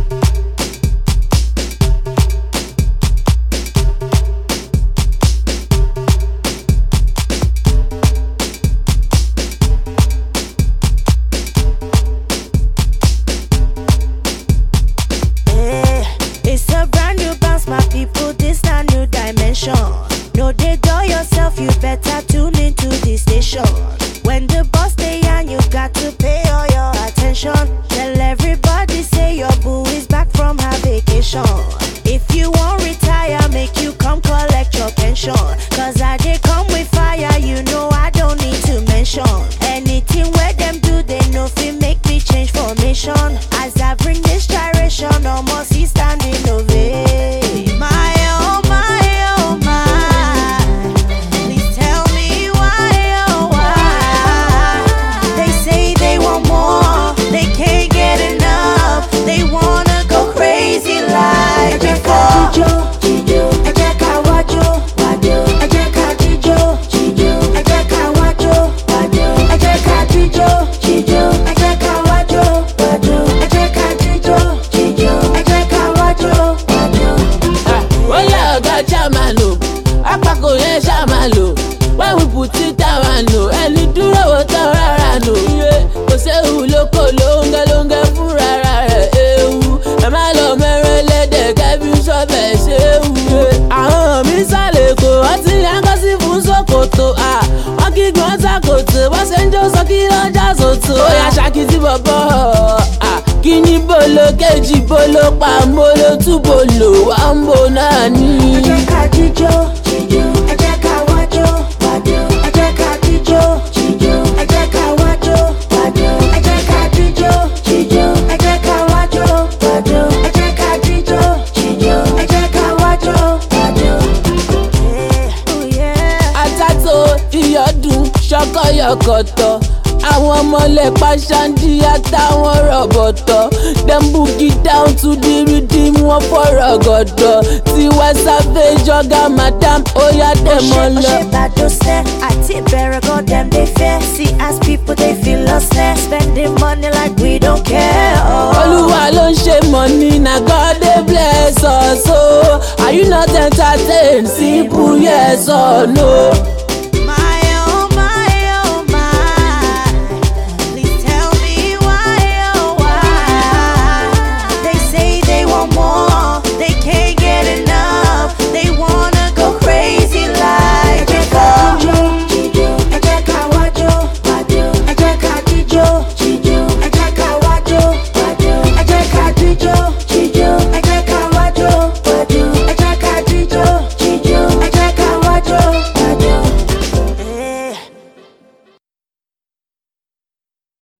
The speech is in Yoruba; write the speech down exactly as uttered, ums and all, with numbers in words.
No, they do yourself, you better tune into the station. When the boss stay and you got to pay all your attention. Tell everybody say your boo is back from her vacation. If you won't retire, make you come collect your pension. Cause I they come with fire, you know I don't need to mention. Anything where them do, they know fi make me change formation. As I bring this gyration, almost he standing ovation. My oh my. When we put it down, I know any do what I know. Go say who loco longa longa furara. Am I lo mere let the Kevin so say ah mi sale ko ati anga si fun sokoto ah. Wọ́n kí gbọ́n takoto wọ́n ṣe ń jó sọ́kí lọ́jà sòtò. Ó yá ṣàkìtì bọ̀bọ̀ ah. Kíní bolo kejì bolo pa molo tú bolo wà ń bò náà ní. Ẹ jẹ́ ká jíjó jíjó, ẹ jẹ́ ká wájó wájó, ẹ jẹ́ ká jíjó jíjó, ẹ jẹ́ ká wájó wájó, ẹ jẹ́ ká jíjó jíjó, ẹ jẹ́ ká wájó wájó, ẹ jẹ́ ká jíjó jíjó, ẹ jẹ́ ká wájó wájó. Àtàtò ìyọ̀dún ṣọkọ yọkọ̀tọ̀. Àwọn ọmọlẹ̀ pàṣándì àtàwọn rọ̀bọ̀tọ̀. Dem boogie down to the rhythm wọn fọ̀rọ̀ gọ̀dọ̀. Tiwa Savage ọ̀gá madam oya dem on lọ. Ó ṣe bàdó sẹ́, àti ìbẹ̀rẹ̀ gan dem dey fear. See as people dey feel lost there. Spending money like we don't care. Olúwa ló ń ṣe money na God dey bless us o. Are you not entertained? Simple yes or no.